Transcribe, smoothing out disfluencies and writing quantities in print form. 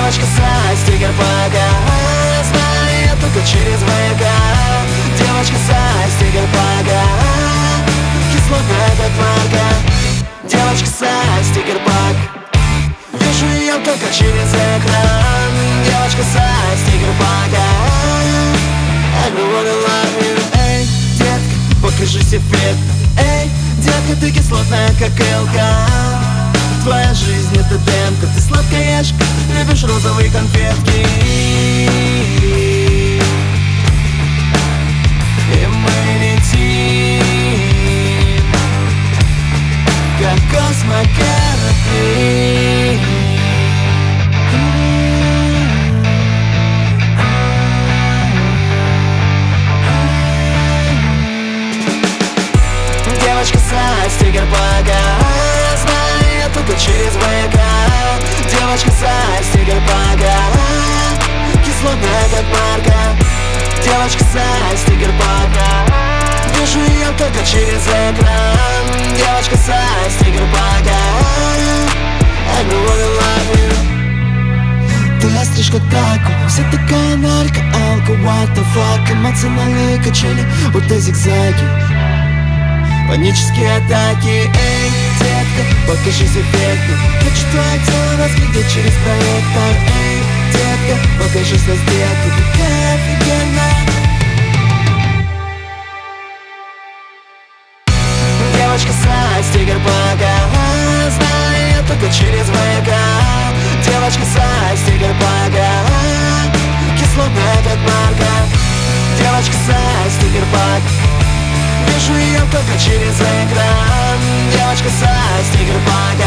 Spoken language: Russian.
Девочка со стикерпака, знаю я только через ВК. Девочка со стикерпака, кислотная как марка. Девочка со стикерпак, вижу ее только через экран. Девочка со стикерпака, everyone love you. Эй, детка, покажись эффектно. Эй, детка, ты кислотная как ЛК. Твоя жизнь это демка, ты сладкоежка, любишь розовые конфетки. И мы летим, как космокорабли. Девочка со стикерпака, знаю я только через ВК. Девочка со стикерпака, кислотная как марка. Девочка со стикерпака, вижу ее только через экран. Девочка со стикерпака, everyone love you. Ты остришь как таку, вся такая нарко, алко, what the fuck. Эмоциональные качели, будто зигзаги, панические атаки. Эй, детка, покажись эффектно. Хочу твое тело разглядеть через проектор. Эй, детка, покажись раздетка, такая офигенная. Девочка со стикерпака, знаю я только через ВК. Девочка со стикерпака, кислотная как марка. Девочка со стикерпак, вижу ее только через экран. Девочка со стикерпака,